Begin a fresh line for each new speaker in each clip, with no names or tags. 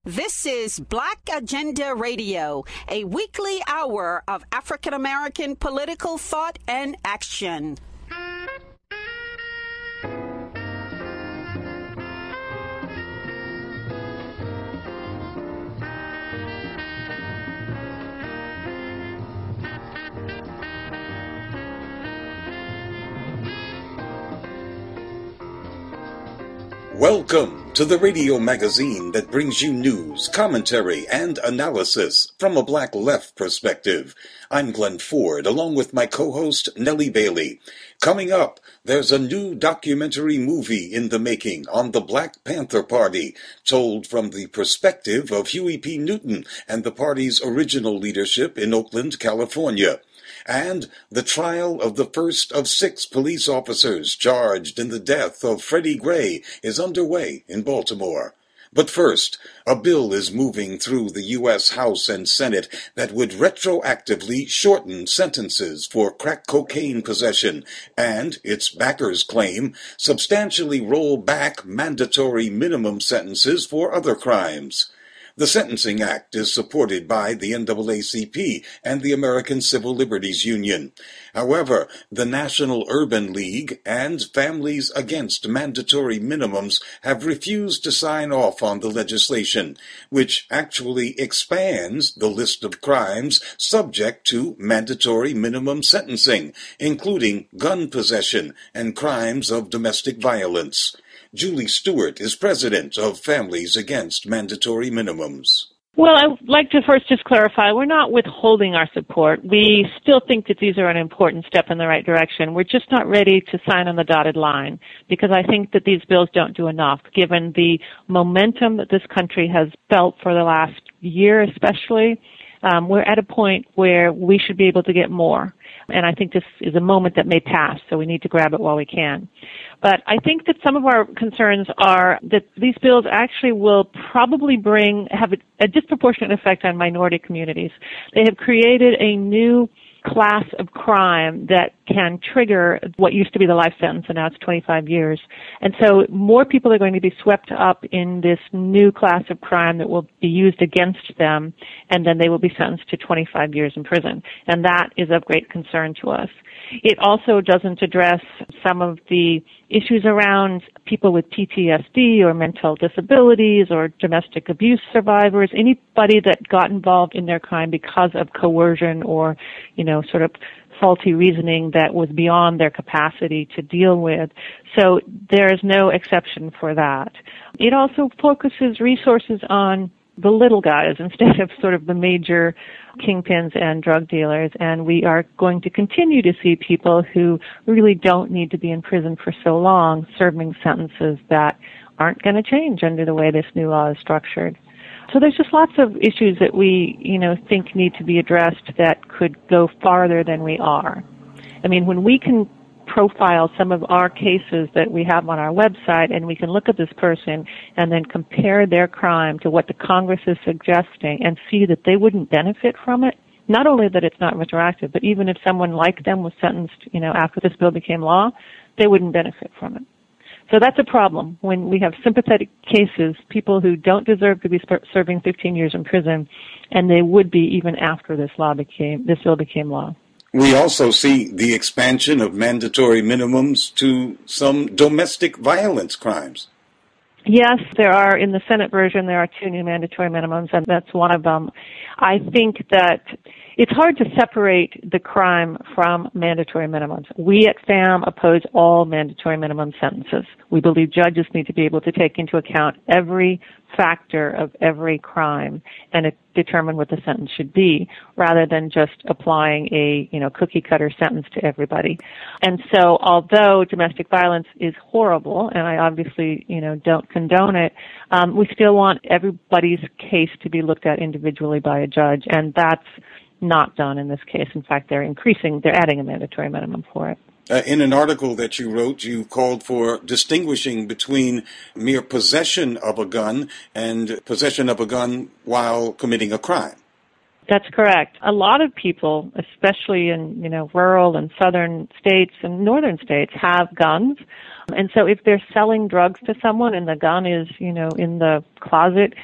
This is Black Agenda Radio, a weekly hour of African American political thought and action.
Welcome to the radio magazine that brings you news, commentary, and analysis from a Black left perspective. I'm Glenn Ford, along with my co-host Nellie Bailey. Coming up, there's a new documentary movie in the making on the Black Panther Party, told from the perspective of Huey P. Newton and the party's original leadership in Oakland, California. And the trial of the first of 6 police officers charged in the death of Freddie Gray is underway in Baltimore. But first, a bill is moving through the U.S. House and Senate that would retroactively shorten sentences for crack cocaine possession and, its backers claim, substantially roll back mandatory minimum sentences for other crimes. The Sentencing Act is supported by the NAACP and the American Civil Liberties Union. However, the National Urban League and Families Against Mandatory Minimums have refused to sign off on the legislation, which actually expands the list of crimes subject to mandatory minimum sentencing, including gun possession and crimes of domestic violence. Julie Stewart is president of Families Against Mandatory Minimums.
Well, I'd like to first just clarify, we're not withholding our support. We still think that these are an important step in the right direction. We're just not ready to sign on the dotted line because I think that these bills don't do enough, given the momentum that this country has felt for the last year especially. We're at a point where we should be able to get more. And I think this is a moment that may pass, so we need to grab it while we can. But I think that some of our concerns are that these bills actually will probably have a disproportionate effect on minority communities. They have created a new class of crime that can trigger what used to be the life sentence, and now it's 25 years. And so more people are going to be swept up in this new class of crime that will be used against them, and then they will be sentenced to 25 years in prison. And that is of great concern to us. It also doesn't address some of the issues around people with PTSD or mental disabilities or domestic abuse survivors, anybody that got involved in their crime because of coercion or, sort of faulty reasoning that was beyond their capacity to deal with. So there is no exception for that. It also focuses resources on the little guys instead of sort of the major kingpins and drug dealers, and we are going to continue to see people who really don't need to be in prison for so long serving sentences that aren't going to change under the way this new law is structured. So there's just lots of issues that we, think need to be addressed that could go farther than we are. I mean, when we can profile some of our cases that we have on our website, and we can look at this person and then compare their crime to what the Congress is suggesting and see that they wouldn't benefit from it. Not only that it's not retroactive, but even if someone like them was sentenced, after this bill became law, they wouldn't benefit from it. So that's a problem when we have sympathetic cases, people who don't deserve to be serving 15 years in prison, and they would be even after this bill became law.
We also see the expansion of mandatory minimums to some domestic violence crimes.
Yes, there are. In the Senate version, there are 2 new mandatory minimums, and that's one of them. I think that it's hard to separate the crime from mandatory minimums. We at FAM oppose all mandatory minimum sentences. We believe judges need to be able to take into account every factor of every crime and determine what the sentence should be, rather than just applying a cookie cutter sentence to everybody. And so, although domestic violence is horrible, and I obviously don't condone it, we still want everybody's case to be looked at individually by a judge, and that's not done in this case. In fact, they're adding a mandatory minimum for it.
In an article that you wrote, you called for distinguishing between mere possession of a gun and possession of a gun while committing a crime.
That's correct. A lot of people, especially in, rural and southern states and northern states, have guns. And so if they're selling drugs to someone and the gun is, in the closet,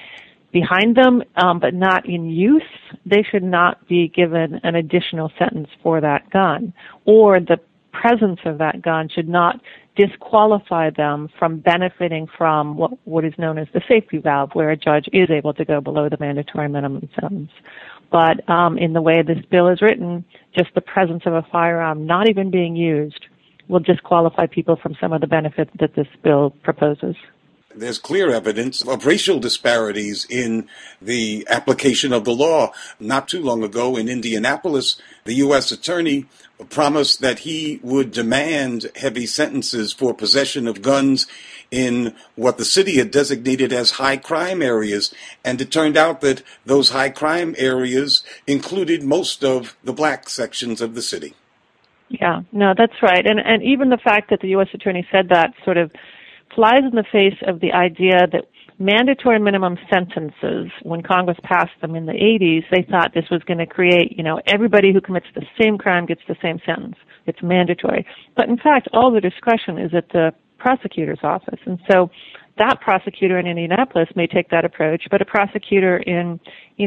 behind them, but not in use, they should not be given an additional sentence for that gun, or the presence of that gun should not disqualify them from benefiting from what is known as the safety valve, where a judge is able to go below the mandatory minimum sentence. But in the way this bill is written, just the presence of a firearm not even being used will disqualify people from some of the benefits that this bill proposes.
There's clear evidence of racial disparities in the application of the law. Not too long ago in Indianapolis, the U.S. attorney promised that he would demand heavy sentences for possession of guns in what the city had designated as high crime areas. And it turned out that those high crime areas included most of the black sections of the city.
Yeah, no, that's right. And even the fact that the U.S. attorney said that sort of flies in the face of the idea that mandatory minimum sentences, when Congress passed them in the 80s, they thought this was going to create, everybody who commits the same crime gets the same sentence. It's mandatory. But in fact, all the discretion is at the prosecutor's office. And so that prosecutor in Indianapolis may take that approach, but a prosecutor in,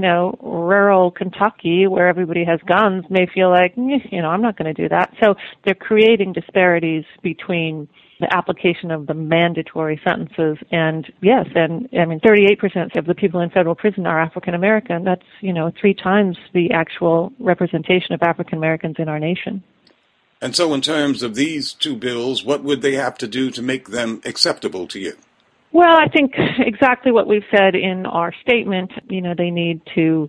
rural Kentucky, where everybody has guns, may feel like, I'm not going to do that. So they're creating disparities between the application of the mandatory sentences. And yes, 38% of the people in federal prison are African American. That's, 3 times the actual representation of African Americans in our nation.
And so in terms of these two bills, what would they have to do to make them acceptable to you?
Well, I think exactly what we've said in our statement. They need to,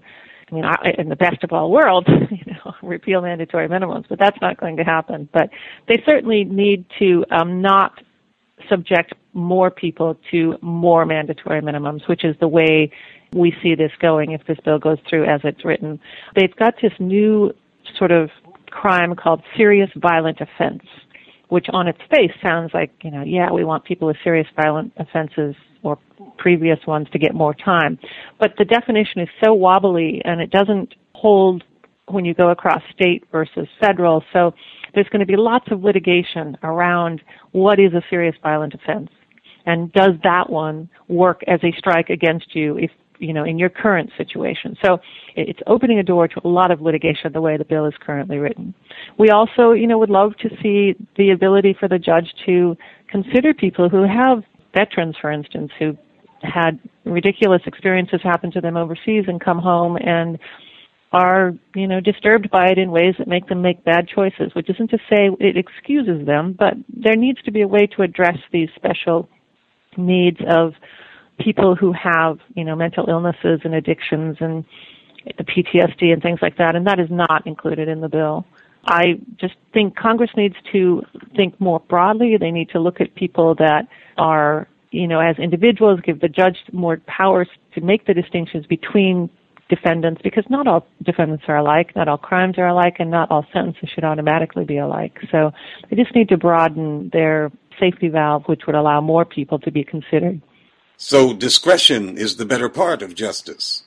in the best of all worlds, repeal mandatory minimums, but that's not going to happen. But they certainly need to not subject more people to more mandatory minimums, which is the way we see this going if this bill goes through as it's written. They've got this new sort of crime called serious violent offense, which on its face sounds like, we want people with serious violent offenses or previous ones to get more time. But the definition is so wobbly, and it doesn't hold when you go across state versus federal. So there's going to be lots of litigation around what is a serious violent offense, and does that one work as a strike against you if, in your current situation. So it's opening a door to a lot of litigation the way the bill is currently written. We also, would love to see the ability for the judge to consider people who have veterans, for instance, who had ridiculous experiences happen to them overseas and come home and are, disturbed by it in ways that make them make bad choices, which isn't to say it excuses them, but there needs to be a way to address these special needs of people who have, mental illnesses and addictions and the PTSD and things like that, and that is not included in the bill. I just think Congress needs to think more broadly. They need to look at people that are, as individuals, give the judge more powers to make the distinctions between defendants, because not all defendants are alike, not all crimes are alike, and not all sentences should automatically be alike. So they just need to broaden their safety valve, which would allow more people to be considered.
So discretion is the better part of justice.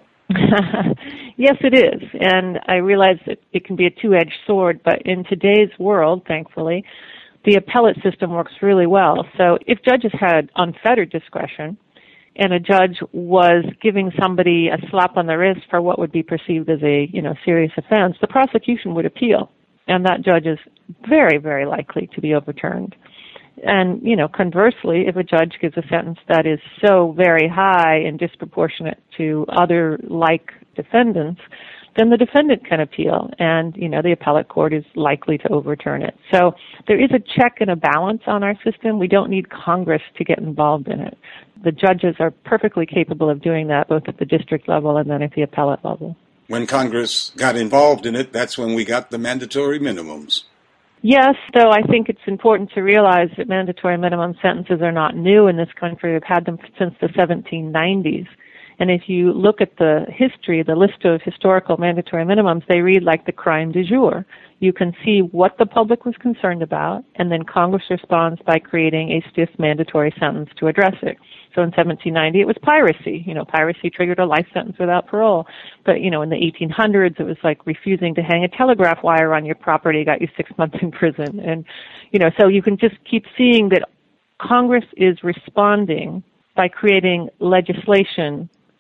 Yes, it is. And I realize that it can be a two-edged sword, but in today's world, thankfully, the appellate system works really well. So if judges had unfettered discretion and a judge was giving somebody a slap on the wrist for what would be perceived as a, serious offense, the prosecution would appeal. And that judge is very, very likely to be overturned. And, conversely, if a judge gives a sentence that is so very high and disproportionate to other like defendants, then the defendant can appeal, and, the appellate court is likely to overturn it. So there is a check and a balance on our system. We don't need Congress to get involved in it. The judges are perfectly capable of doing that, both at the district level and then at the appellate level.
When Congress got involved in it, that's when we got the mandatory minimums.
Yes, though I think it's important to realize that mandatory minimum sentences are not new in this country. We've had them since the 1790s. And if you look at the history, the list of historical mandatory minimums, they read like the crime du jour. You can see what the public was concerned about, and then Congress responds by creating a stiff mandatory sentence to address it. So in 1790, it was piracy. Piracy triggered a life sentence without parole. But, in the 1800s, it was like refusing to hang a telegraph wire on your property got you 6 months in prison. And, so you can just keep seeing that Congress is responding by creating legislation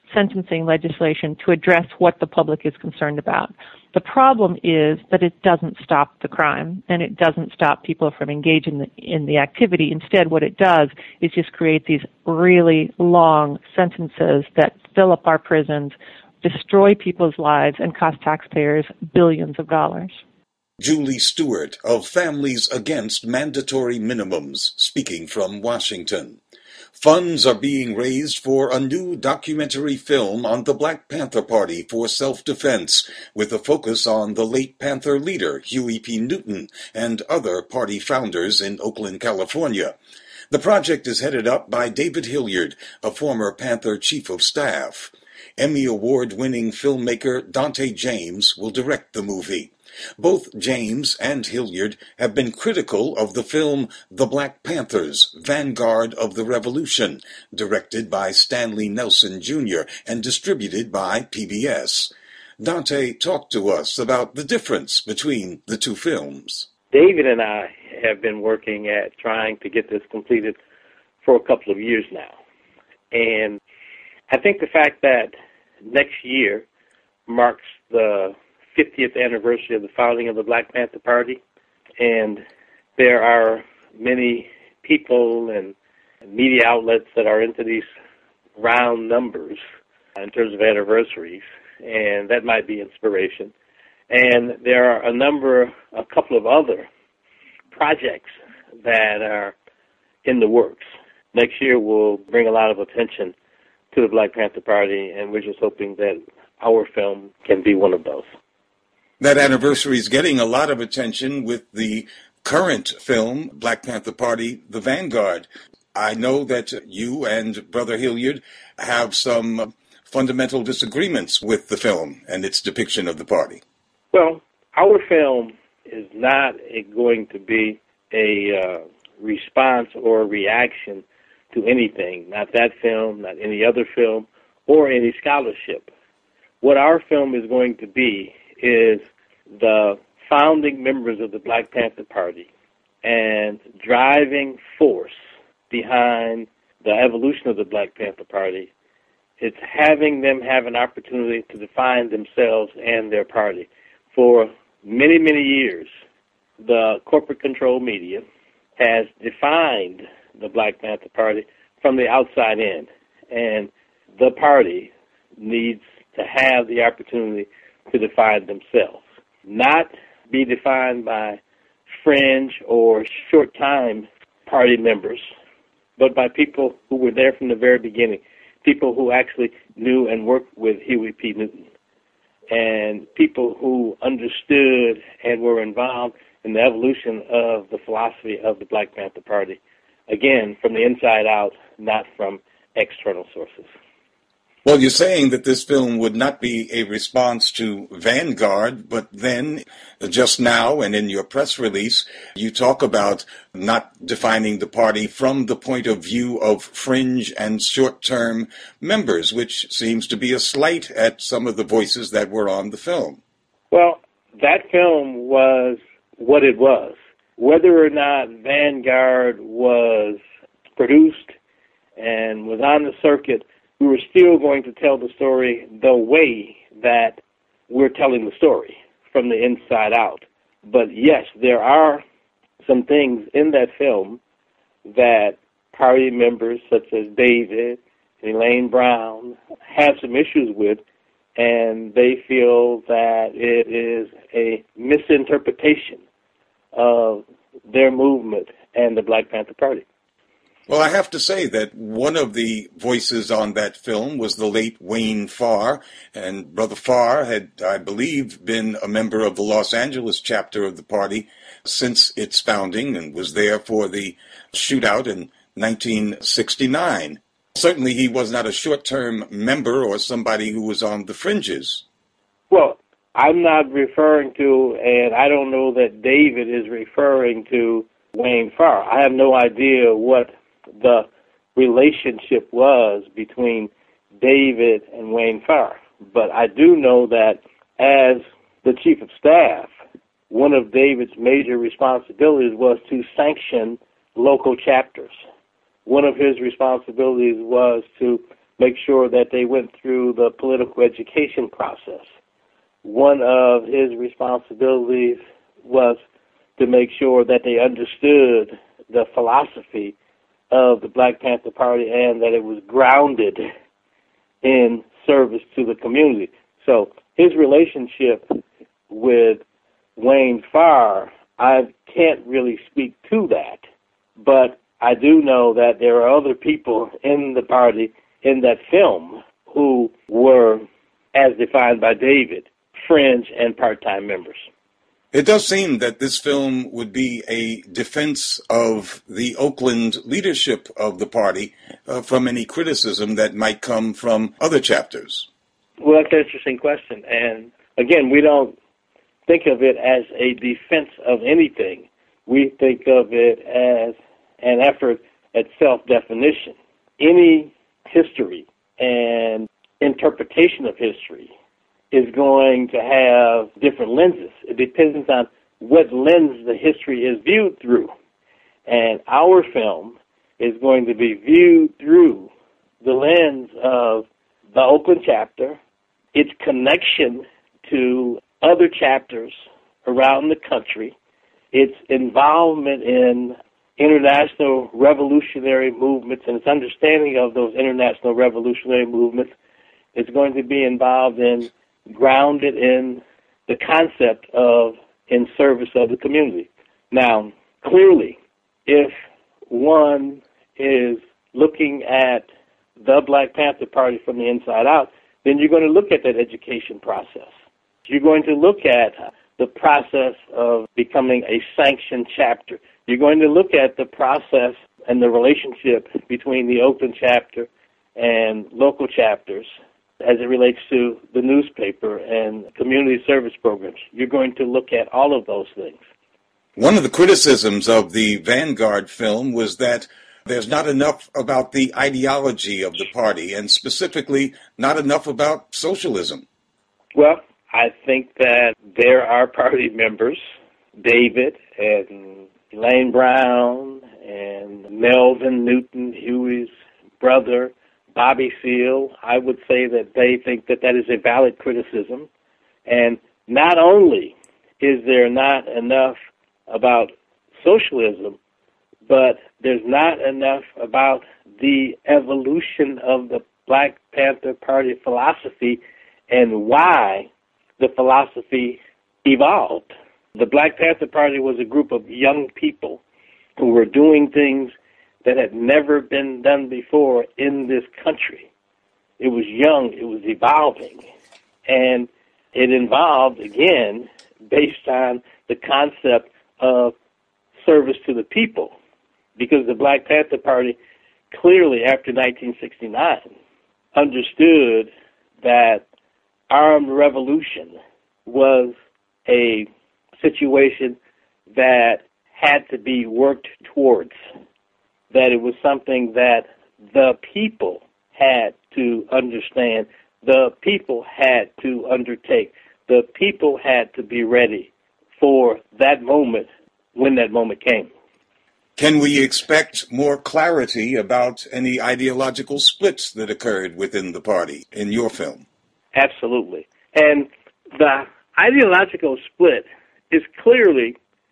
sentencing legislation to address what the public is concerned about. The problem is that it doesn't stop the crime, and it doesn't stop people from engaging in the activity. Instead, what it does is just create these really long sentences that fill up our prisons, destroy people's lives, and cost taxpayers billions of dollars.
Julie Stewart of Families Against Mandatory Minimums, speaking from Washington. Funds are being raised for a new documentary film on the Black Panther Party for self-defense, with a focus on the late Panther leader, Huey P. Newton, and other party founders in Oakland, California. The project is headed up by David Hilliard, a former Panther chief of staff. Emmy Award-winning filmmaker Dante James will direct the movie. Both James and Hilliard have been critical of the film The Black Panthers, Vanguard of the Revolution, directed by Stanley Nelson Jr. and distributed by PBS. Dante talked to us about the difference between the two films.
David and I have been working at trying to get this completed for a couple of years now. And I think the fact that next year marks the 50th anniversary of the founding of the Black Panther Party, and there are many people and media outlets that are into these round numbers in terms of anniversaries, and that might be inspiration. And there are a couple of other projects that are in the works. Next year will bring a lot of attention to the Black Panther Party, and we're just hoping that our film can be one of those.
That anniversary is getting a lot of attention with the current film, Black Panther Party, The Vanguard. I know that you and Brother Hilliard have some fundamental disagreements with the film and its depiction of the party.
Well, our film is not going to be a response or reaction to anything, not that film, not any other film, or any scholarship. What our film is going to be is the founding members of the Black Panther Party and driving force behind the evolution of the Black Panther Party. It's having them have an opportunity to define themselves and their party. For many, many years, the corporate-controlled media has defined the Black Panther Party from the outside in, and the party needs to have the opportunity to define themselves, not be defined by fringe or short-time party members, but by people who were there from the very beginning, people who actually knew and worked with Huey P. Newton, and people who understood and were involved in the evolution of the philosophy of the Black Panther Party, again, from the inside out, not from external sources.
Well, you're saying that this film would not be a response to Vanguard, but then just now and in your press release, you talk about not defining the party from the point of view of fringe and short-term members, which seems to be a slight at some of the voices that were on the film.
Well, that film was what it was. Whether or not Vanguard was produced and was on the circuit, we were still going to tell the story the way that we're telling the story, from the inside out. But yes, there are some things in that film that party members such as David and Elaine Brown have some issues with, and they feel that it is a misinterpretation of their movement and the Black Panther Party.
Well, I have to say that one of the voices on that film was the late Wayne Farr, and Brother Farr had, I believe, been a member of the Los Angeles chapter of the party since its founding and was there for the shootout in 1969. Certainly he was not a short-term member or somebody who was on the fringes.
Well, I'm not referring to, and I don't know that David is referring to Wayne Farr. I have no idea what the relationship was between David and Wayne Farr. But I do know that as the chief of staff, one of David's major responsibilities was to sanction local chapters. One of his responsibilities was to make sure that they went through the political education process. One of his responsibilities was to make sure that they understood the philosophy of the Black Panther Party and that it was grounded in service to the community. So his relationship with Wayne Farr, I can't really speak to that, but I do know that there are other people in the party in that film who were, as defined by David, fringe and part-time members.
It does seem that this film would be a defense of the Oakland leadership of the party from any criticism that might come from other chapters.
Well, that's an interesting question. And again, we don't think of it as a defense of anything. We think of it as an effort at self-definition. Any history and interpretation of history is going to have different lenses. It depends on what lens the history is viewed through. And our film is going to be viewed through the lens of the Oakland chapter, its connection to other chapters around the country, its involvement in international revolutionary movements and its understanding of those international revolutionary movements is going to be involved in, grounded in the concept of in service of the community. Now, clearly, if one is looking at the Black Panther Party from the inside out, then you're going to look at that education process. You're going to look at the process of becoming a sanctioned chapter. You're going to look at the process and the relationship between the Oakland chapter and local chapters as it relates to the newspaper and community service programs. You're going to look at all of those things.
One of the criticisms of the Vanguard film was that there's not enough about the ideology of the party, and specifically not enough about socialism.
Well, I think that there are party members, David and Elaine Brown and Melvin Newton, Huey's brother, Bobby Seale. I would say that they think that that is a valid criticism. And not only is there not enough about socialism, but there's not enough about the evolution of the Black Panther Party philosophy and why the philosophy evolved. The Black Panther Party was a group of young people who were doing things that had never been done before in this country. It was young, it was evolving, and it involved, again, based on the concept of service to the people, because the Black Panther Party clearly, after 1969, understood that armed revolution was a situation that had to be worked towards, that it was something that the people had to understand, the people had to undertake, the people had to be ready for that moment when that moment came.
Can we expect more clarity about any ideological splits that occurred within the party in your film?
Absolutely. And the ideological split is clearly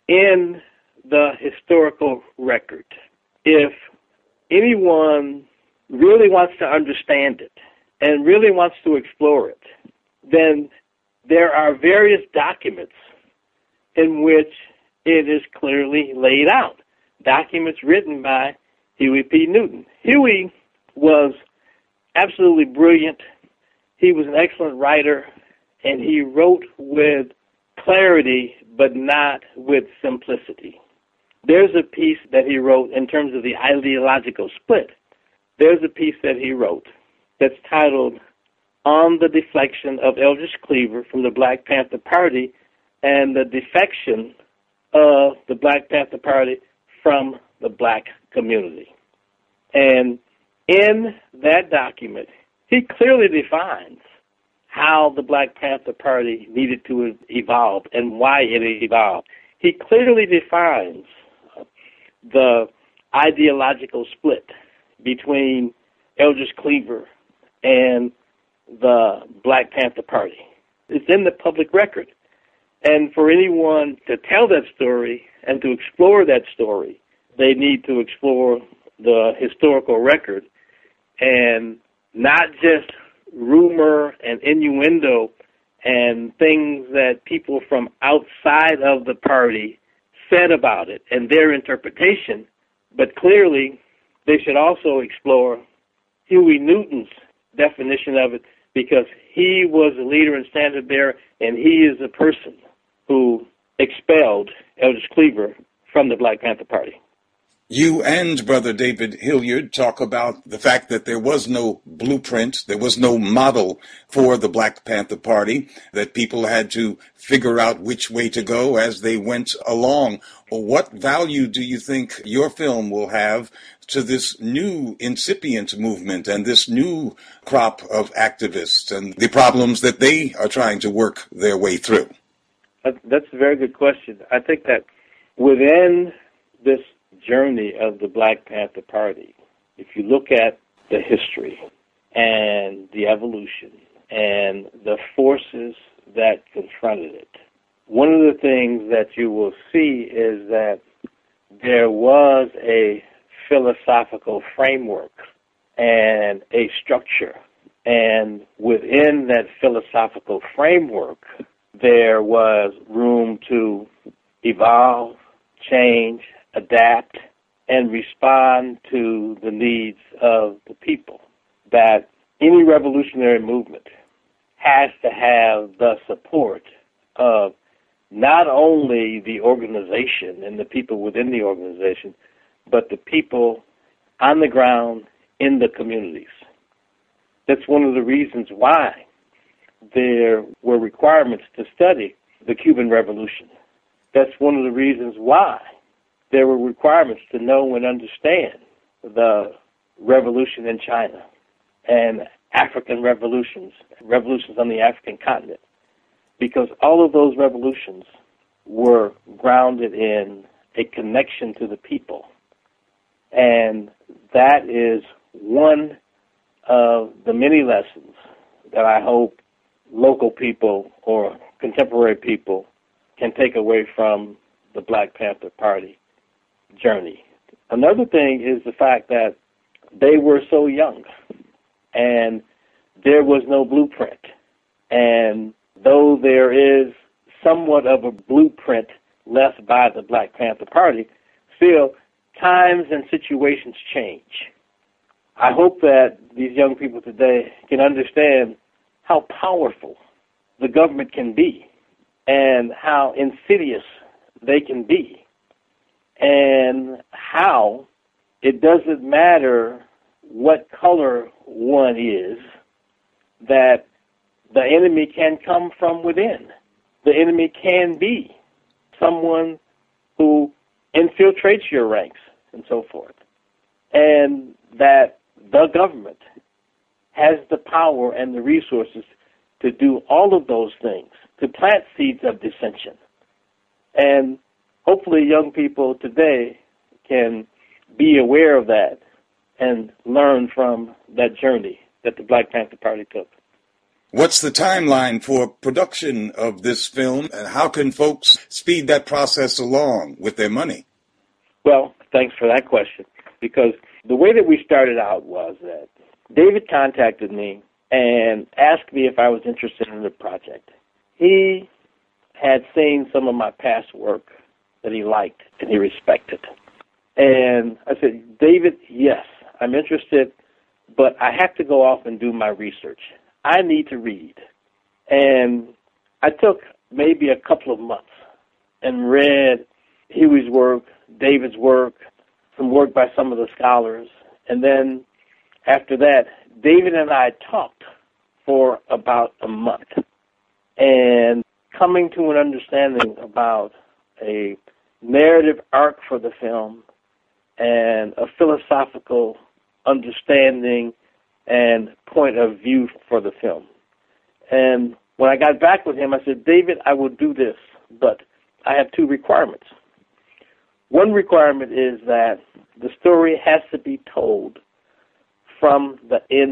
in the historical record. If anyone really wants to understand it and really wants to explore it, then there are various documents in which it is clearly laid out. Documents written by Huey P. Newton. Huey was absolutely brilliant. He was an excellent writer, and he wrote with clarity, but not with simplicity. There's a piece that he wrote in terms of the ideological split. There's a piece that he wrote that's titled On the Deflection of Eldridge Cleaver from the Black Panther Party and the Defection of the Black Panther Party from the black community. And in that document, he clearly defines how the Black Panther Party needed to evolve and why it evolved. He clearly defines the ideological split between Eldridge Cleaver and the Black Panther Party. It's in the public record. And for anyone to tell that story and to explore that story, they need to explore the historical record and not just rumor and innuendo and things that people from outside of the party said about it and their interpretation, but clearly they should also explore Huey Newton's definition of it, because he was a leader and standard bearer, and he is the person who expelled Eldridge Cleaver from the Black Panther Party.
You and Brother David Hilliard talk about the fact that there was no blueprint, there was no model for the Black Panther Party, that people had to figure out which way to go as they went along. What value do you think your film will have to this new incipient movement and this new crop of activists and the problems that they are trying to work their way through?
That's a very good question. I think that within this journey of the Black Panther Party, if you look at the history and the evolution and the forces that confronted it, one of the things that you will see is that there was a philosophical framework and a structure. And within that philosophical framework, there was room to evolve, change, adapt, and respond to the needs of the people. That any revolutionary movement has to have the support of not only the organization and the people within the organization, but the people on the ground in the communities. That's one of the reasons why there were requirements to study the Cuban Revolution. That's one of the reasons why there were requirements to know and understand the revolution in China and African revolutions on the African continent, because all of those revolutions were grounded in a connection to the people. And that is one of the many lessons that I hope local people or contemporary people can take away from the Black Panther Party journey. Another thing is the fact that they were so young and there was no blueprint. And though there is somewhat of a blueprint left by the Black Panther Party, still times and situations change. I hope that these young people today can understand how powerful the government can be and how insidious they can be, and how it doesn't matter what color one is, that the enemy can come from within. The enemy can be someone who infiltrates your ranks and so forth, and that the government has the power and the resources to do all of those things, to plant seeds of dissension. And hopefully young people today can be aware of that and learn from that journey that the Black Panther Party took.
What's the timeline for production of this film, and how can folks speed that process along with their money?
Well, thanks for that question, because the way that we started out was that David contacted me and asked me if I was interested in the project. He had seen some of my past work that he liked and he respected. And I said, David, yes, I'm interested, but I have to go off and do my research. I need to read. And I took maybe a couple of months and read Huey's work, David's work, some work by some of the scholars. And then after that, David and I talked for about a month, and coming to an understanding about a narrative arc for the film and a philosophical understanding and point of view for the film. And when I got back with him, I said, David, I will do this, but I have two requirements. One requirement is that the story has to be told from the inside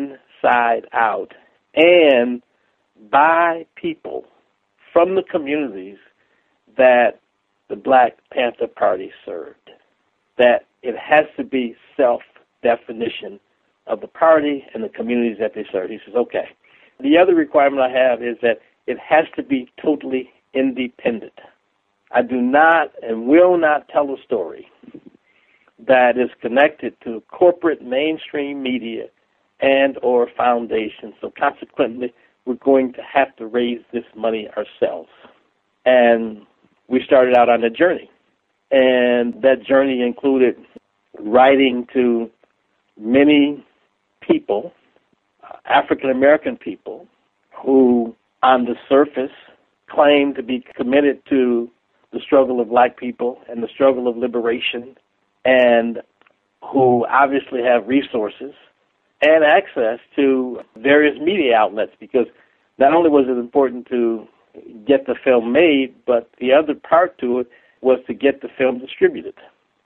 inside out and by people from the communities that the Black Panther Party served. That it has to be self-definition of the party and the communities that they serve. He says, okay. The other requirement I have is that it has to be totally independent. I do not and will not tell a story that is connected to corporate mainstream media and or foundations. So consequently, we're going to have to raise this money ourselves. And we started out on a journey. And that journey included writing to many people, African-American people, who on the surface claim to be committed to the struggle of black people and the struggle of liberation, and who obviously have resources and access to various media outlets, because not only was it important to get the film made, but the other part to it was to get the film distributed.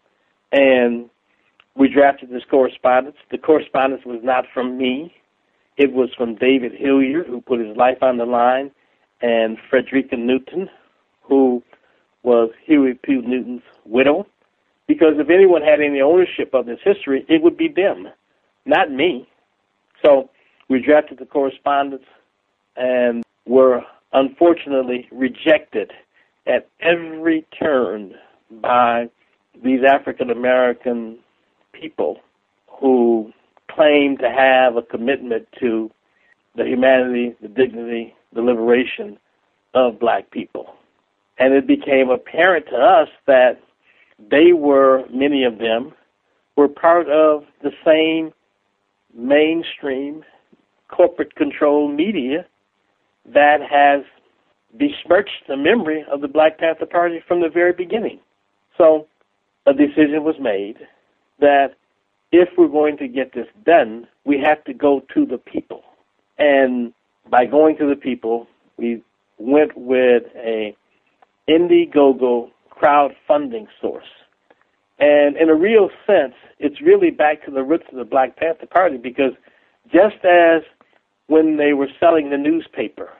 And we drafted this correspondence. The correspondence was not from me. It was from David Hilliard, who put his life on the line, and Frederica Newton, who was Huey P. Newton's widow. Because if anyone had any ownership of this history, it would be them, not me. So we drafted the correspondence and were unfortunately rejected at every turn by these African-American people who claim to have a commitment to the humanity, the dignity, the liberation of black people. And it became apparent to us that they were, many of them, were part of the same mainstream corporate-controlled media that has besmirched the memory of the Black Panther Party from the very beginning. So a decision was made that if we're going to get this done, we have to go to the people. And by going to the people, we went with a Indiegogo crowdfunding source. And in a real sense, it's really back to the roots of the Black Panther Party, because just as when they were selling the newspaper,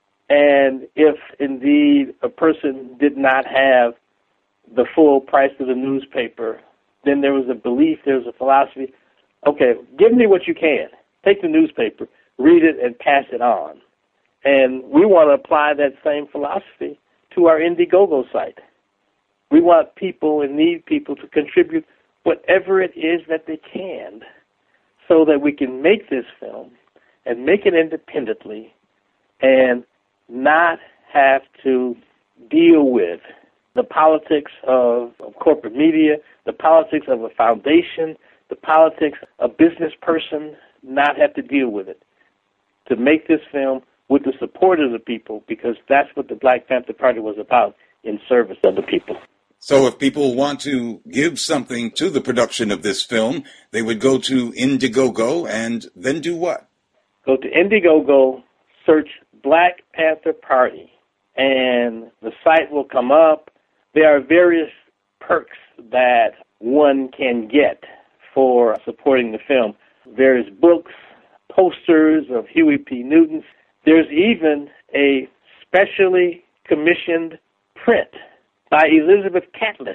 and if indeed a person did not have the full price of the newspaper, then there was a belief, there was a philosophy, okay, give me what you can. Take the newspaper, read it, and pass it on. And we want to apply that same philosophy to our Indiegogo site. We want people and need people to contribute whatever it is that they can so that we can make this film and make it independently and not have to deal with the politics of corporate media, the politics of a foundation, the politics of a business person, not have to deal with it. To make this film with the support of the people, because that's what the Black Panther Party was about, in service of the people.
So if people want to give something to the production of this film, they would go to Indiegogo and then do what?
Go to Indiegogo, search Black Panther Party, and the site will come up. There are various perks that one can get for supporting the film. Various books, posters of Huey P. Newton. There's even a specially commissioned print by Elizabeth Catlett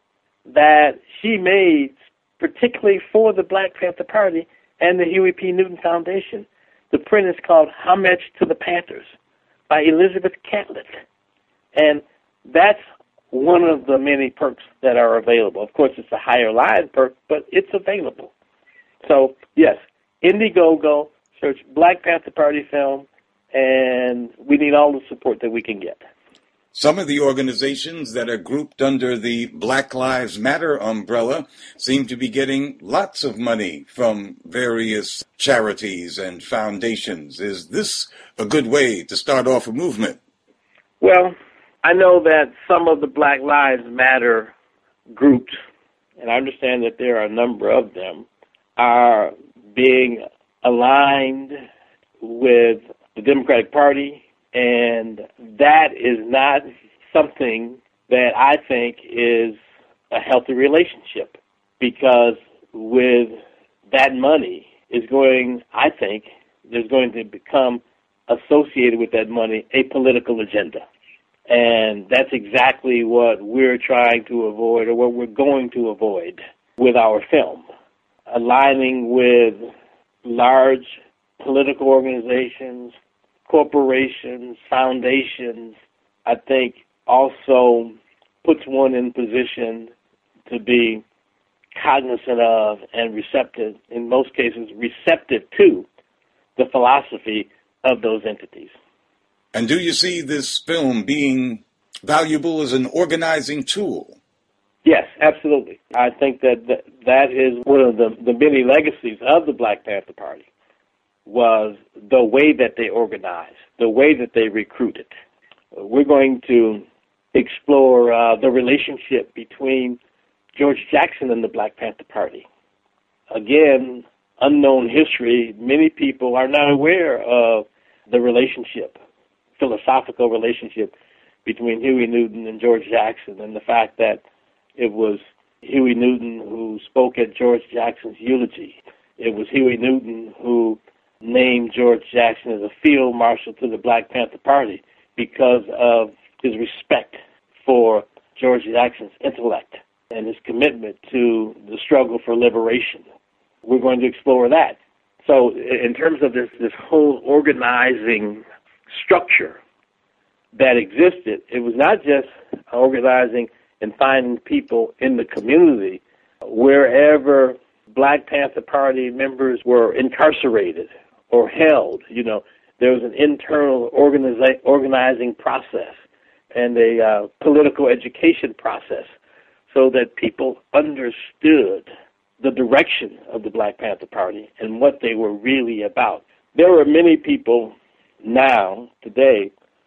that she made particularly for the Black Panther Party and the Huey P. Newton Foundation. The print is called Homage to the Panthers by Elizabeth Catlett. And that's one of the many perks that are available. Of course, it's a higher line perk, but it's available. So, yes, Indiegogo, search Black Panther Party film, and we need all the support that we can get.
Some of the organizations that are grouped under the Black Lives Matter umbrella seem to be getting lots of money from various charities and foundations. Is this a good way to start off a movement?
Well, I know that some of the Black Lives Matter groups, and I understand that there are a number of them, are being aligned with the Democratic Party, and that is not something that I think is a healthy relationship, because with that money is going, I think, there's going to become associated with that money a political agenda. And that's exactly what we're trying to avoid, or what we're going to avoid with our film. Aligning with large political organizations, corporations, foundations, I think also puts one in position to be cognizant of and receptive, in most cases receptive to, the philosophy of those entities.
And do you see this film being valuable as an organizing tool?
Yes, absolutely. I think that is one of the many legacies of the Black Panther Party, was the way that they organized, the way that they recruited. We're going to explore the relationship between George Jackson and the Black Panther Party. Again, unknown history. Many people are not aware of the relationship, philosophical relationship between Huey Newton and George Jackson, and the fact that it was Huey Newton who spoke at George Jackson's eulogy. It was Huey Newton who named George Jackson as a field marshal to the Black Panther Party because of his respect for George Jackson's intellect and his commitment to the struggle for liberation. We're going to explore that. So in terms of this whole organizing structure that existed, it was not just organizing and finding people in the community. Wherever Black Panther Party members were incarcerated or held, there was an internal organizing process and a political education process so that people understood the direction of the Black Panther Party and what they were really about. There are many people now, today,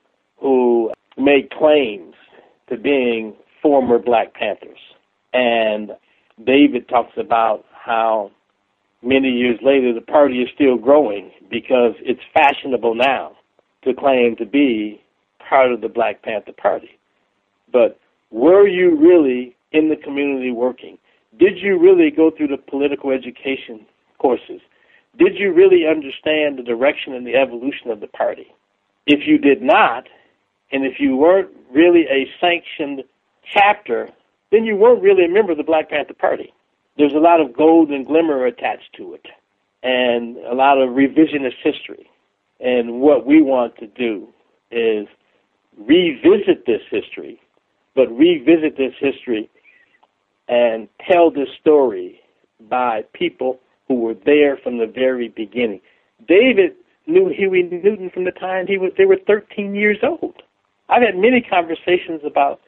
who make claims to being former Black Panthers. And David talks about how many years later the party is still growing because it's fashionable now to claim to be part of the Black Panther Party. But were you really in the community working? Did you really go through the political education courses? Did you really understand the direction and the evolution of the party? If you did not, and if you weren't really a sanctioned chapter, then you weren't really a member of the Black Panther Party. There's a lot of gold and glimmer attached to it, and a lot of revisionist history. And what we want to do is revisit this history, but revisit this history and tell this story by people who were there from the very beginning. David knew Huey Newton from the time they were 13 years old. I've had many conversations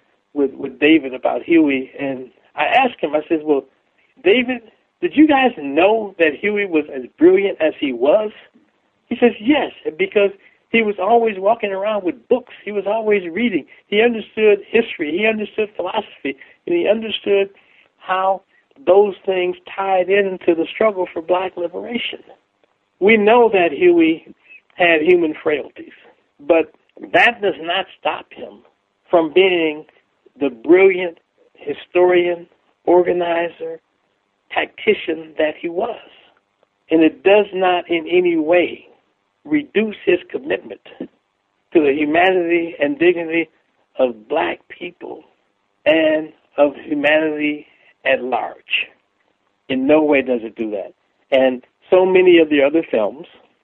with David about Huey, and I asked him, I said, well, David, did you guys know that Huey was as brilliant as he was? He says, yes, because he was always walking around with books. He was always reading. He understood history. He understood philosophy, and he understood how those things tied into the struggle for Black liberation. We know that Huey had human frailties, but that does not stop him from being the brilliant historian, organizer, tactician that he was. And it does not in any way reduce his commitment to the humanity and dignity of Black people and of humanity at large. In no way does it do that. And so many of the other films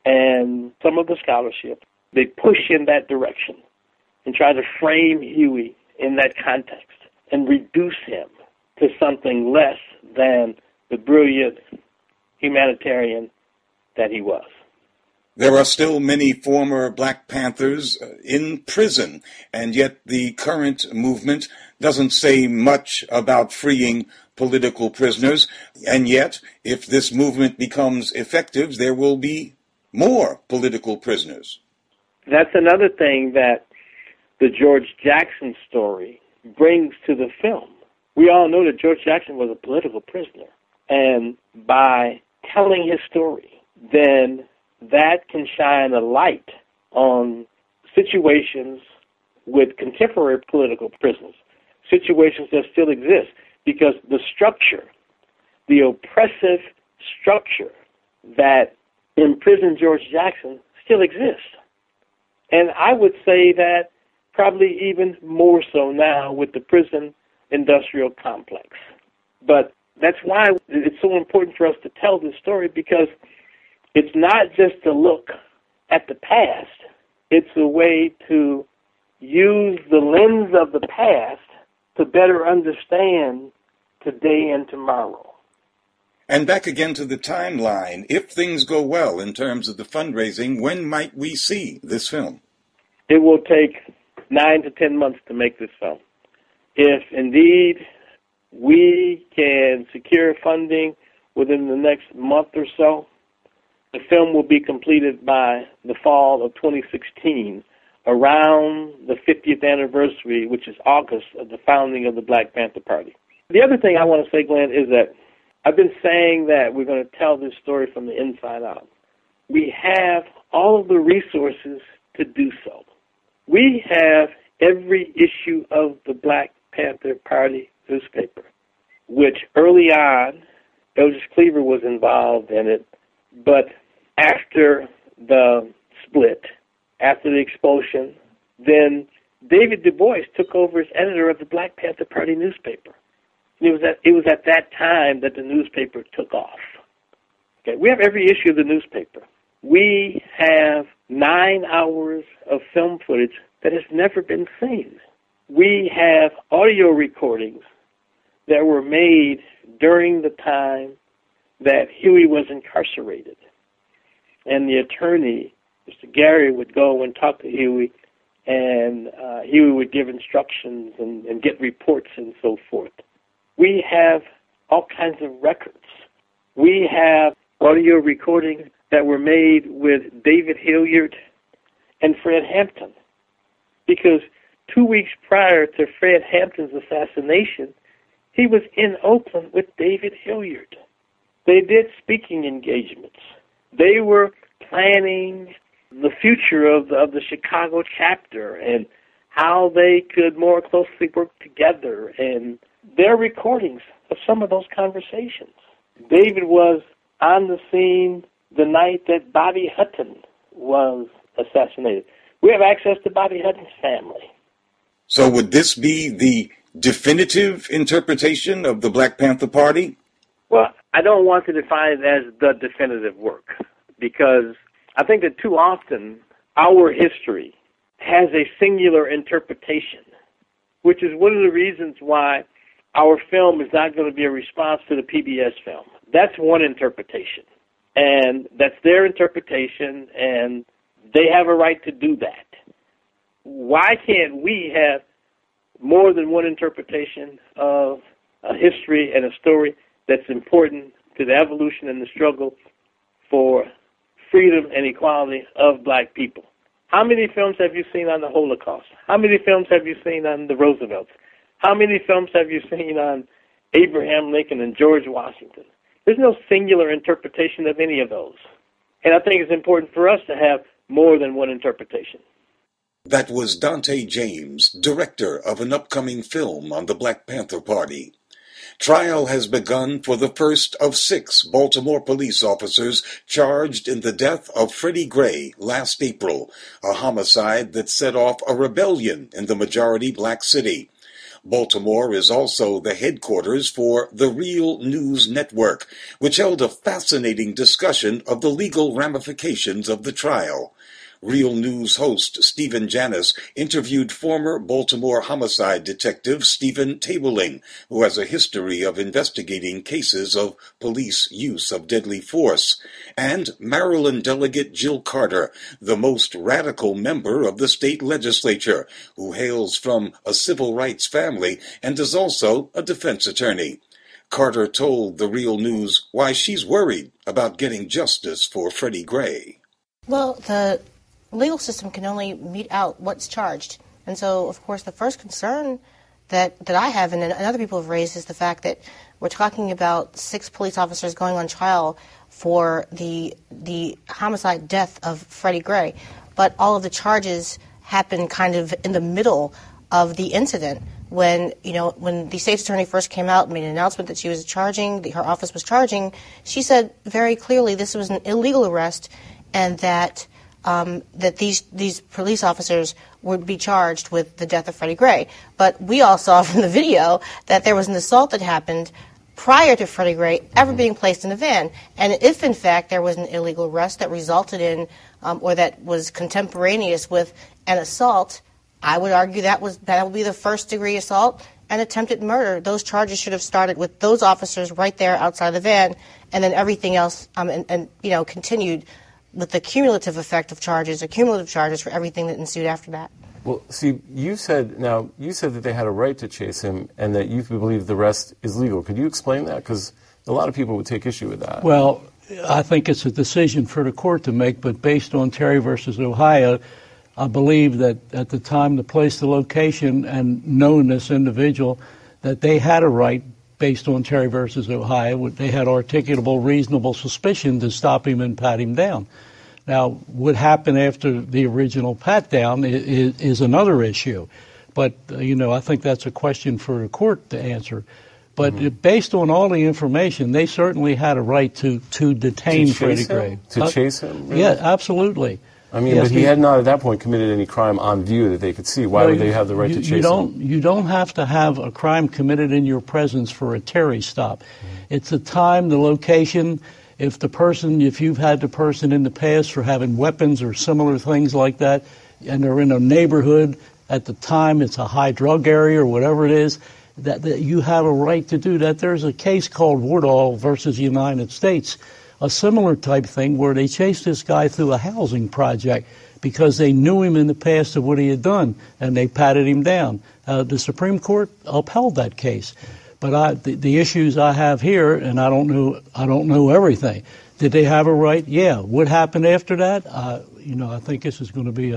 and some of the scholarship, they push in that direction and try to frame Huey in that context and reduce him to something less than the brilliant humanitarian that he was.
There are still many former Black Panthers in prison, and yet the current movement doesn't say much about freeing political prisoners. And yet, if this movement becomes effective, there will be more political prisoners.
That's another thing that the George Jackson story brings to the film. We all know that George Jackson was a political prisoner. And by telling his story, then that can shine a light on situations with contemporary political prisoners, situations that still exist, because the structure, the oppressive structure that imprisoned George Jackson still exists. And I would say that probably even more so now with the prison industrial complex. But that's why it's so important for us to tell this story, because it's not just a look at the past. It's a way to use the lens of the past to better understand today and tomorrow.
And back again to the timeline. If things go well in terms of the fundraising, when might we see this film?
It will take 9 to 10 months to make this film. If indeed we can secure funding within the next month or so, the film will be completed by the fall of 2016, around the 50th anniversary, which is August, of the founding of the Black Panther Party. The other thing I want to say, Glenn, is that I've been saying that we're going to tell this story from the inside out. We have all of the resources to do so. We have every issue of the Black Panther Party newspaper, which early on, Eldridge Cleaver was involved in it, but after the split, after the expulsion, then David Du Bois took over as editor of the Black Panther Party newspaper. And it was at that time that the newspaper took off. Okay, we have every issue of the newspaper. We have 9 hours of film footage that has never been seen. We have audio recordings that were made during the time that Huey was incarcerated. And the attorney, Mr. Gary, would go and talk to Huey, and Huey would give instructions and get reports and so forth. We have all kinds of records. We have audio recordings that were made with David Hilliard and Fred Hampton, because 2 weeks prior to Fred Hampton's assassination, he was in Oakland with David Hilliard. They did speaking engagements. They were planning the future of the Chicago chapter and how they could more closely work together, and their recordings of some of those conversations. David was on the scene the night that Bobby Hutton was assassinated. We have access to Bobby Hutton's family.
So would this be the definitive interpretation of the Black Panther Party?
Well, I don't want to define it as the definitive work, because I think that too often our history has a singular interpretation, which is one of the reasons why our film is not going to be a response to the PBS film. That's one interpretation, and that's their interpretation, and they have a right to do that. Why can't we have more than one interpretation of a history and a story that's important to the evolution and the struggle for freedom and equality of black people? How many films have you seen on the Holocaust? How many films have you seen on the Roosevelts? How many films have you seen on Abraham Lincoln and George Washington? There's no singular interpretation of any of those. And I think it's important for us to have more than one interpretation.
That was Dante James, director of an upcoming film on the Black Panther Party. Trial has begun for the first of 6 Baltimore police officers charged in the death of Freddie Gray last April, a homicide that set off a rebellion in the majority black city. Baltimore is also the headquarters for the Real News Network, which held a fascinating discussion of the legal ramifications of the trial. Real News host Stephen Janis interviewed former Baltimore homicide detective Stephen Tabling, who has a history of investigating cases of police use of deadly force, and Maryland delegate Jill Carter, the most radical member of the state legislature, who hails from a civil rights family and is also a defense attorney. Carter told the Real News why she's worried about getting justice for Freddie Gray.
Well, the legal system can only mete out what's charged. And so, of course, the first concern that I have and other people have raised is the fact that we're talking about 6 police officers going on trial for the homicide death of Freddie Gray. But all of the charges happen kind of in the middle of the incident when the state's attorney first came out and made an announcement that she was her office was charging, she said very clearly this was an illegal arrest, and that these police officers would be charged with the death of Freddie Gray. But we all saw from the video that there was an assault that happened prior to Freddie Gray ever being placed in a van. And if, in fact, there was an illegal arrest that resulted in or that was contemporaneous with an assault, I would argue that would be the first-degree assault and attempted murder. Those charges should have started with those officers right there outside the van, and then everything else continued with the cumulative effect of charges, or cumulative charges for everything that ensued after that.
Well, see, you said that they had a right to chase him and that you believe the rest is legal. Could you explain that? Because a lot of people would take issue with that.
Well, I think it's a decision for the court to make, but based on Terry versus Ohio, I believe that at the time, the place, the location, and knowing this individual, that they had a right, based on Terry versus Ohio, they had articulable, reasonable suspicion to stop him and pat him down. Now, what happened after the original pat down is another issue. But, I think that's a question for the court to answer. But based on all the information, they certainly had a right to detain Freddie Gray.
To chase him? Really?
Yeah, absolutely.
I mean, yes, but he had not at that point committed any crime on view that they could see. Why would they have the right to chase him?
You don't have to have a crime committed in your presence for a Terry stop. It's the time, the location. If you've had the person in the past for having weapons or similar things like that, and they're in a neighborhood at the time, it's a high drug area or whatever it is, that you have a right to do that. There's a case called Wardall versus United States, a similar type thing where they chased this guy through a housing project because they knew him in the past of what he had done, and they patted him down. The Supreme Court upheld that case. But the issues I have here, and I don't know everything. Did they have a right? Yeah. What happened after that? I think this is going to be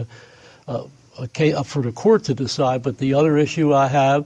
a case for the court to decide. But the other issue I have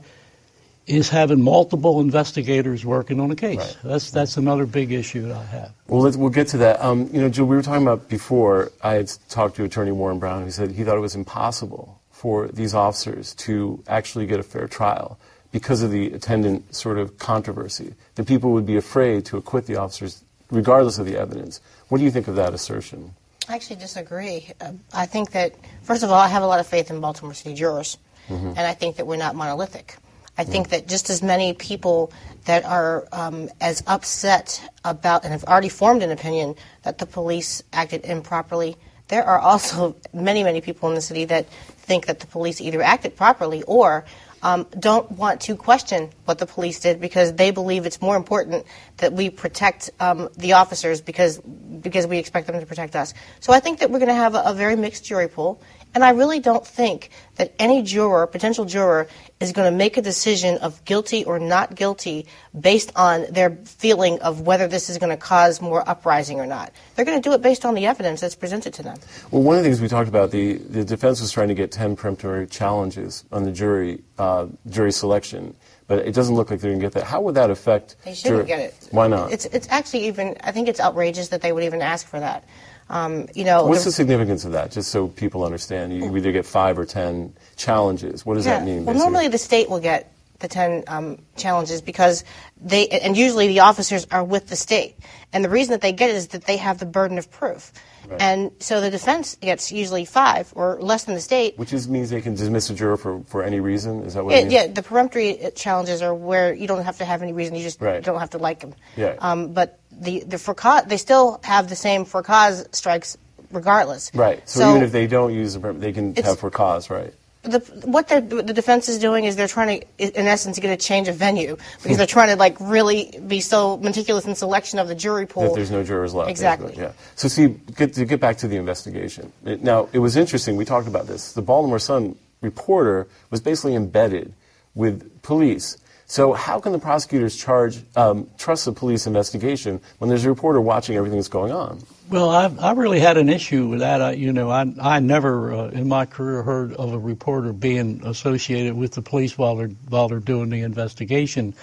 is having multiple investigators working on a case. Right. That's another big issue that I have.
Well, we'll get to that. Jill, we were talking about before. I had talked to Attorney Warren Brown, who said he thought it was impossible for these officers to actually get a fair trial because of the attendant sort of controversy, that people would be afraid to acquit the officers regardless of the evidence. What do you think of that assertion?
I actually disagree. I think that, first of all, I have a lot of faith in Baltimore City jurors, and I think that we're not monolithic. I think that just as many people that are as upset about and have already formed an opinion that the police acted improperly, there are also many, many people in the city that think that the police either acted properly or don't want to question what the police did because they believe it's more important that we protect the officers because we expect them to protect us. So I think that we're going to have a very mixed jury pool, and I really don't think that any potential juror, is going to make a decision of guilty or not guilty based on their feeling of whether this is going to cause more uprising or not. They're going to do it based on the evidence that's presented to them.
Well, one of the things we talked about, the defense was trying to get 10 peremptory challenges on the jury selection, but it doesn't look like they're going to get that. How would that affect?
They shouldn't get it.
Why not?
It's actually I think it's outrageous that they would even ask for that.
What's the significance of that, just so people understand? You either get 5 or 10 challenges. What does that mean?
Well, normally the state will get the 10 challenges because and usually the officers are with the state. And the reason that they get it is that they have the burden of proof. Right. And so the defense gets usually 5 or less than the state.
Which means they can dismiss a juror for any reason? Is that what it means?
Yeah, the peremptory challenges are where you don't have to have any reason. You just don't have to like them.
Yeah.
But the for cause, they still have the same for cause strikes regardless.
Right. So even if they don't use they can have for cause, right?
What the defense is doing is they're trying to, in essence, get a change of venue because they're trying to really be so meticulous in selection of the jury pool
that there's no jurors left.
Exactly.
Yeah. So to get back to the investigation. Now it was interesting. We talked about this. The Baltimore Sun reporter was basically embedded with police. So how can the prosecutors trust the police investigation when there's a reporter watching everything that's going on?
Well, I really had an issue with that. I never in my career heard of a reporter being associated with the police while they're doing the investigation.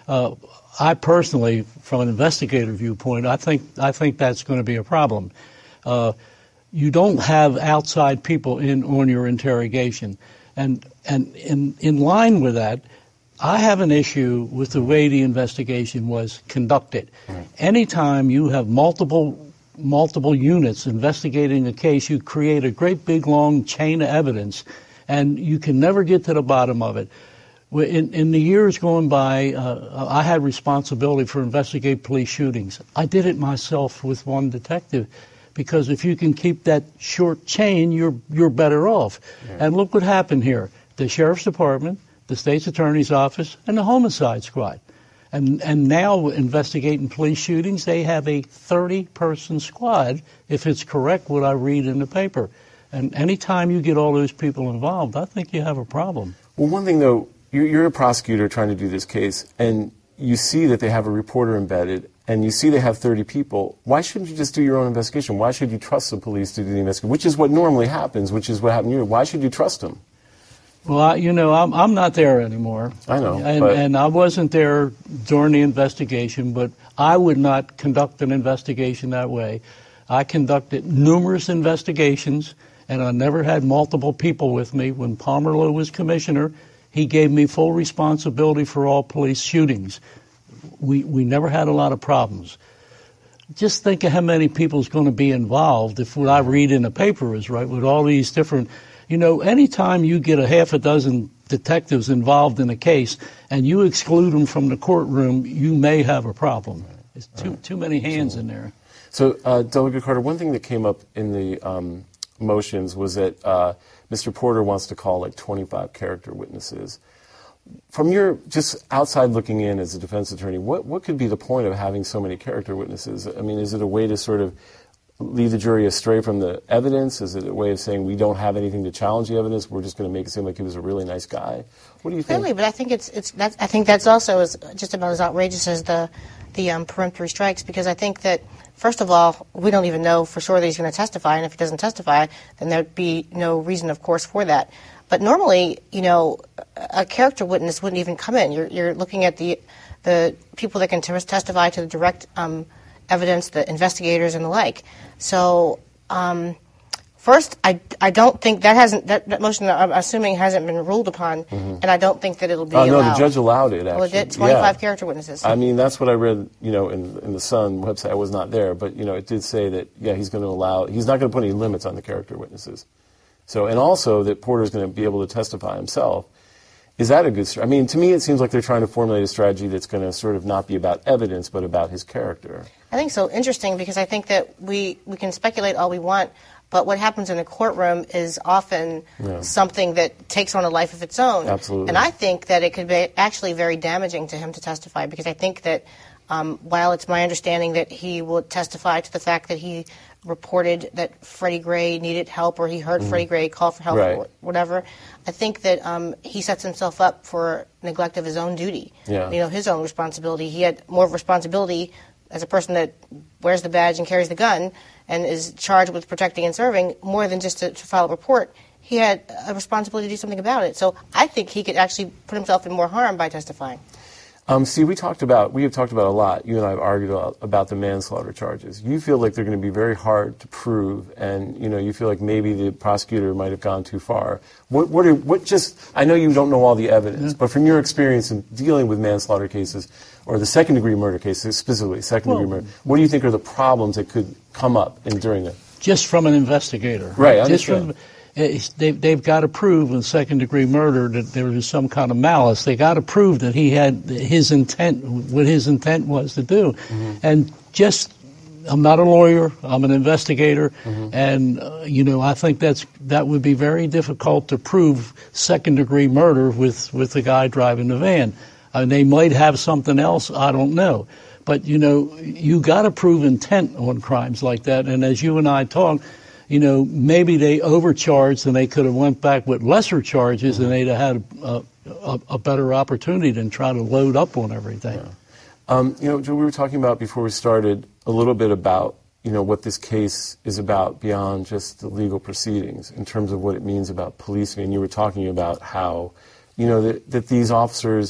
I personally, from an investigator viewpoint, I think that's going to be a problem. you don't have outside people in on your interrogation. And in line with that, I have an issue with the way the investigation was conducted. Right. Anytime you have multiple units investigating a case, you create a great big long chain of evidence, and you can never get to the bottom of it. In the years going by, I had responsibility for investigating police shootings. I did it myself with one detective, because if you can keep that short chain, you're better off. Yeah. And look what happened here. The Sheriff's Department, the State's Attorney's Office, and the Homicide Squad. And now investigating police shootings, they have a 30-person squad, if it's correct what I read in the paper. And anytime you get all those people involved, I think you have a problem.
Well, one thing, though, you're a prosecutor trying to do this case, and you see that they have a reporter embedded, and you see they have 30 people. Why shouldn't you just do your own investigation? Why should you trust the police to do the investigation? Which is what normally happens, which is what happened here. Why should you trust them?
Well, I'm not there anymore.
I know.
And I wasn't there during the investigation, but I would not conduct an investigation that way. I conducted numerous investigations, and I never had multiple people with me. When Palmer Lowe was commissioner, he gave me full responsibility for all police shootings. We never had a lot of problems. Just think of how many people is going to be involved if what I read in the paper is right, with all these different... anytime you get a half a dozen detectives involved in a case and you exclude them from the courtroom, you may have a problem. There's too many hands in there.
So, Delegate Carter, one thing that came up in the motions was that Mr. Porter wants to call like 25 character witnesses. From your just outside looking in as a defense attorney, what could be the point of having so many character witnesses? I mean, is it a way to sort of lead the jury astray from the evidence? Is it a way of saying we don't have anything to challenge the evidence? We're just going to make it seem like he was a really nice guy. What do you think?
Clearly, but I think I think that's also just about as outrageous as the peremptory strikes, because I think that, first of all, we don't even know for sure that he's going to testify, and if he doesn't testify, then there'd be no reason, of course, for that. But normally, a character witness wouldn't even come in. You're looking at the people that can testify to the direct evidence, the investigators and the like. So, first, I don't think that motion, I'm assuming, hasn't been ruled upon, and I don't think that it'll be allowed.
No, the judge allowed it, actually.
Well, it did, 25 character witnesses.
I mean, that's what I read, in the Sun website. I was not there, but, it did say that, he's going to he's not going to put any limits on the character witnesses. So, and also that Porter's going to be able to testify himself. Is that a good strategy? I mean, to me, it seems like they're trying to formulate a strategy that's going to sort of not be about evidence, but about his character.
I think so. Interesting, because I think that we can speculate all we want, but what happens in a courtroom is often something that takes on a life of its own.
Absolutely.
And I think that it could be actually very damaging to him to testify, because I think that while it's my understanding that he will testify to the fact that he reported that Freddie Gray needed help, or he heard Freddie Gray call for help, or whatever, I think that he sets himself up for neglect of his own duty, his own responsibility. He had more of a responsibility as a person that wears the badge and carries the gun and is charged with protecting and serving, more than just to file a report. He had a responsibility to do something about it. So I think he could actually put himself in more harm by testifying.
See, we have talked about a lot. You and I have argued about the manslaughter charges. You feel like they're going to be very hard to prove, and you feel like maybe the prosecutor might have gone too far. I know you don't know all the evidence, but from your experience in dealing with manslaughter cases, or the second-degree murder cases, specifically second-degree murder, what do you think are the problems that could come up during it?
Just from an investigator.
Right, I understand.
They've got to prove in second-degree murder that there was some kind of malice. They got to prove that he had his intent, what his intent was to do. Mm-hmm. And I'm not a lawyer, I'm an investigator, and, I think that would be very difficult to prove second-degree murder with the guy driving the van. They might have something else, I don't know. But, you got to prove intent on crimes like that. And as you and I talked, maybe they overcharged and they could have went back with lesser charges and they'd have had a better opportunity than try to load up on everything.
Joe, we were talking about before we started a little bit about, what this case is about beyond just the legal proceedings in terms of what it means about policing. And you were talking about how, that these officers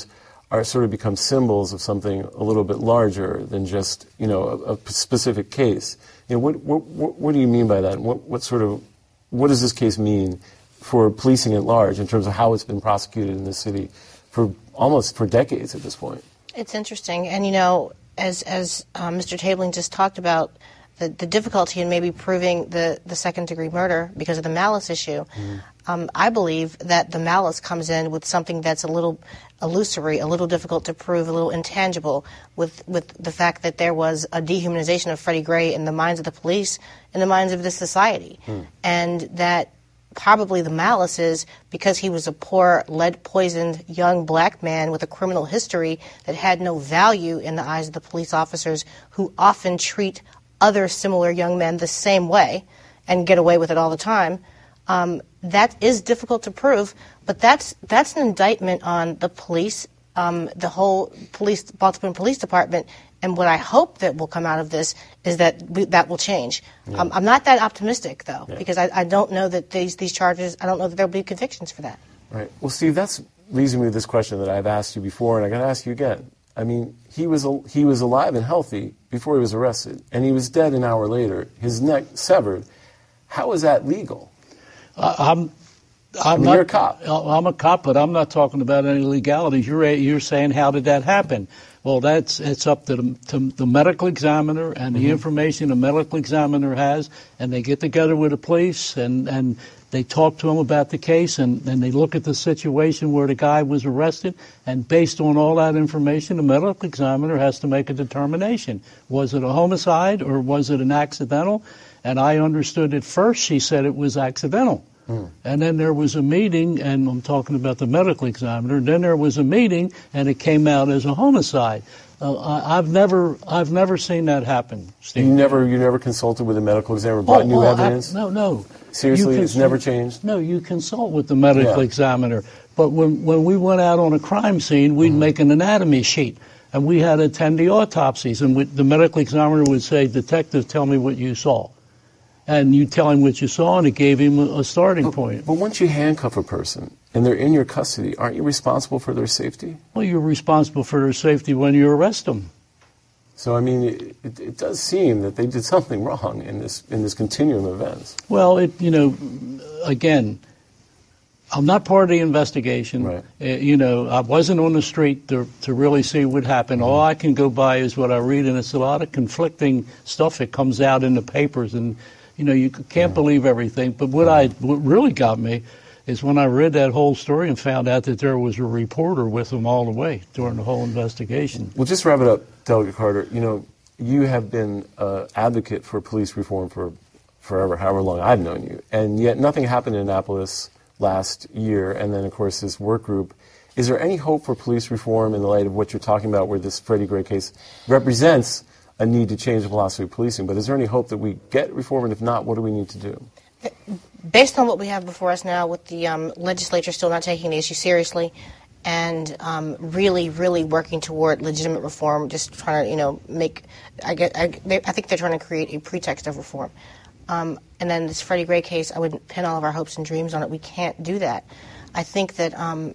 are sort of become symbols of something a little bit larger than just, a specific case. What do you mean by that? And what does this case mean for policing at large in terms of how it's been prosecuted in this city for decades at this point?
It's interesting. And, as Mr. Tabling just talked about, the difficulty in maybe proving the second-degree murder because of the malice issue, I believe that the malice comes in with something that's a little illusory, a little difficult to prove, a little intangible, with the fact that there was a dehumanization of Freddie Gray in the minds of the police, in the minds of the society, and that probably the malice is because he was a poor, lead-poisoned young black man with a criminal history that had no value in the eyes of the police officers, who often treat other similar young men the same way and get away with it all the time. That is difficult to prove, but that's an indictment on the police, the whole Baltimore Police Department. And what I hope that will come out of this is that that will change. Yeah. I'm not that optimistic, though, because I don't know that these charges, I don't know that there will be convictions for that.
Right. Well, Steve, that leads me to this question that I've asked you before, and I got to ask you again. I mean, he was alive and healthy before he was arrested, and he was dead an hour later, his neck severed. How is that legal? You're a cop.
I'm a cop, but I'm not talking about any legalities. You're saying, how did that happen? Well, it's up to the medical examiner and the information the medical examiner has, and they get together with the police and they talk to him about the case, and they look at the situation where the guy was arrested, and based on all that information, the medical examiner has to make a determination. Was it a homicide or was it an accidental? And I understood at first she said it was accidental. And then there was a meeting, and I'm talking about the medical examiner, then there was a meeting, and it came out as a homicide. I've never seen that happen, Steve.
You never consulted with a medical examiner, brought new evidence?
No.
Seriously, it's never changed?
No, you consult with the medical examiner. But when we went out on a crime scene, we'd make an anatomy sheet, and we had to attend the autopsies, and the medical examiner would say, "Detective, tell me what you saw." And you tell him what you saw, and it gave him a starting point.
But once you handcuff a person and they're in your custody, aren't you responsible for their safety?
Well, you're responsible for their safety when you arrest them.
So, I mean, it does seem that they did something wrong in this continuum of events.
Well, again, I'm not part of the investigation.
Right.
I wasn't on the street to really see what happened. All I can go by is what I read, and it's a lot of conflicting stuff that comes out in the papers, and you can't believe everything. But what really got me is when I read that whole story and found out that there was a reporter with them all the way during the whole investigation.
Well, just wrap it up, Delegate Carter. You have been an advocate for police reform for forever, however long I've known you, and yet nothing happened in Annapolis last year, and then, of course, this work group. Is there any hope for police reform in the light of what you're talking about, where this Freddie Gray case represents a need to change the philosophy of policing? But is there any hope that we get reform, and if not, what do we need to do?
Based on what we have before us now, with the legislature still not taking the issue seriously, and really, really working toward legitimate reform, just trying to, I think they're trying to create a pretext of reform. And then this Freddie Gray case, I wouldn't pin all of our hopes and dreams on it. We can't do that. I think that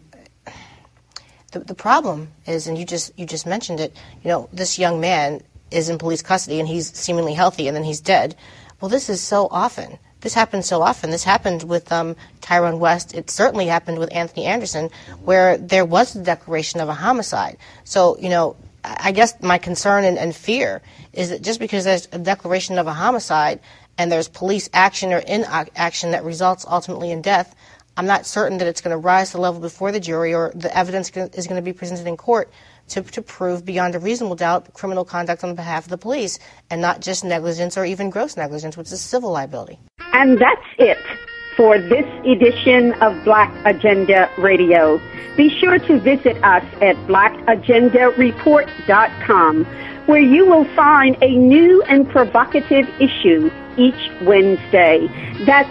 the problem is, and you just mentioned it, this young man is in police custody and he's seemingly healthy and then he's dead. Well, this is so often. This happens so often. This happened with Tyrone West. It certainly happened with Anthony Anderson, where there was the declaration of a homicide. So, I guess my concern and fear is that just because there's a declaration of a homicide and there's police action or inaction that results ultimately in death, I'm not certain that it's going to rise to the level before the jury or the evidence is going to be presented in court to prove beyond a reasonable doubt criminal conduct on behalf of the police, and not just negligence or even gross negligence, which is civil liability.
And that's it for this edition of Black Agenda Radio. Be sure to visit us at blackagendareport.com, where you will find a new and provocative issue each Wednesday. That's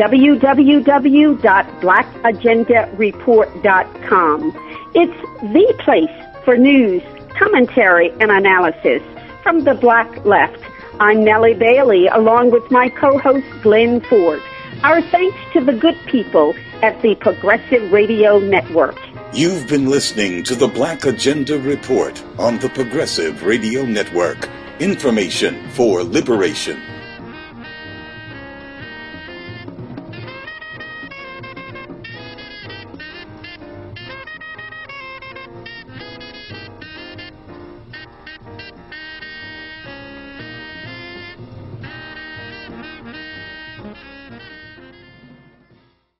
www.blackagendareport.com. It's the place for news, commentary, and analysis from the Black Left. I'm Nellie Bailey, along with my co-host Glenn Ford. Our thanks to the good people at the Progressive Radio Network.
You've been listening to the Black Agenda Report on the Progressive Radio Network. Information for liberation.